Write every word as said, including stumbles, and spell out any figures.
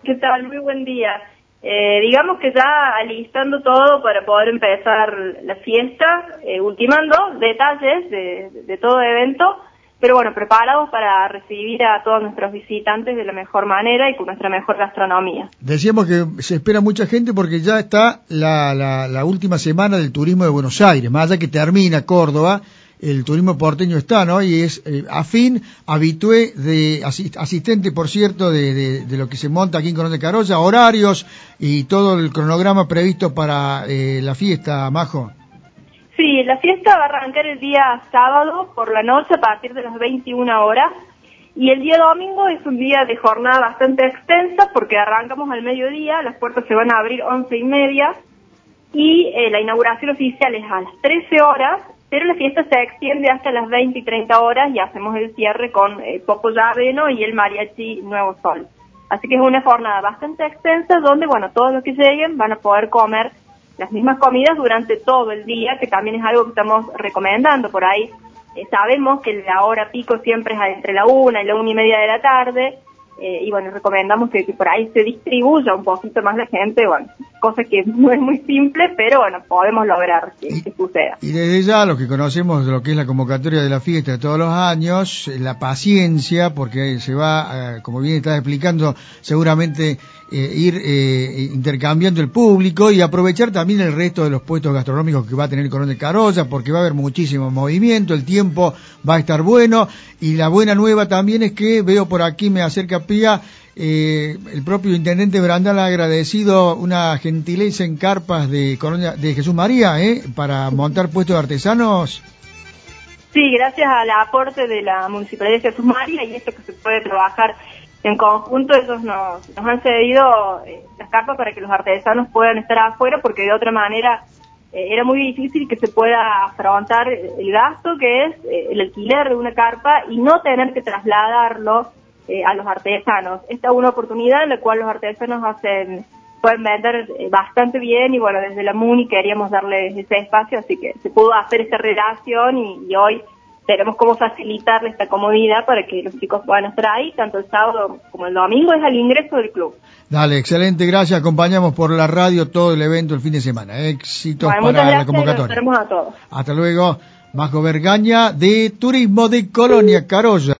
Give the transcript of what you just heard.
¿Qué tal? Muy buen día. Eh, digamos que ya alistando todo para poder empezar la fiesta, eh, ultimando detalles de, de todo evento, pero bueno, preparados para recibir a todos nuestros visitantes de la mejor manera y con nuestra mejor gastronomía. Decíamos que se espera mucha gente porque ya está la, la, la última semana del turismo de Buenos Aires, más allá que termina Córdoba, el turismo porteño está, ¿no? Y es eh, afín, habitué, de asist, asistente, por cierto, de, de, de lo que se monta aquí en Coronel Carolla, horarios y todo el cronograma previsto para eh, la fiesta, Majo. Sí, la fiesta va a arrancar el día sábado por la noche a partir de las veintiuna horas y el día domingo es un día de jornada bastante extensa porque arrancamos al mediodía, las puertas se van a abrir once y media y eh, la inauguración oficial es a las trece horas, pero la fiesta se extiende hasta las veinte y treinta horas y hacemos el cierre con eh, Popo Llaveno y el Mariachi Nuevo Sol. Así que es una jornada bastante extensa donde, bueno, todos los que lleguen van a poder comer las mismas comidas durante todo el día, que también es algo que estamos recomendando por ahí. Eh, sabemos que la hora pico siempre es entre la una y la una y media de la tarde, eh, y bueno, recomendamos que, que por ahí se distribuya un poquito más la gente, bueno, cosa que no es muy simple, pero bueno, podemos lograr que, que suceda. Y desde ya, los que conocemos lo que es la convocatoria de la fiesta de todos los años, la paciencia, porque se va, como bien estás explicando, seguramente eh, ir eh, intercambiando el público y aprovechar también el resto de los puestos gastronómicos que va a tener el Coronel Carolla, porque va a haber muchísimo movimiento, el tiempo va a estar bueno, y la buena nueva también es que veo por aquí, me acerca Pía, Eh, el propio intendente Brandal ha agradecido una gentileza en carpas de Colonia, de Jesús María, ¿eh? Para montar puestos de artesanos. Sí, gracias al aporte de la Municipalidad de Jesús María y esto que se puede trabajar en conjunto, ellos nos, nos han cedido eh, las carpas para que los artesanos puedan estar afuera, porque de otra manera eh, era muy difícil que se pueda afrontar el gasto que es eh, el alquiler de una carpa y no tener que trasladarlo Eh, a los artesanos. Esta es una oportunidad en la cual los artesanos hacen pueden vender eh, bastante bien y bueno, desde la MUNI queríamos darles ese espacio, así que se pudo hacer esta relación y, y hoy tenemos cómo facilitarle esta comodidad para que los chicos puedan estar ahí, tanto el sábado como el domingo es al ingreso del club. Dale, excelente, gracias, acompañamos por la radio todo el evento el fin de semana. Éxitos bueno, para gracias, la convocatoria. Los esperamos a todos. Hasta luego, Majo Vergaña de Turismo de Colonia Carolla.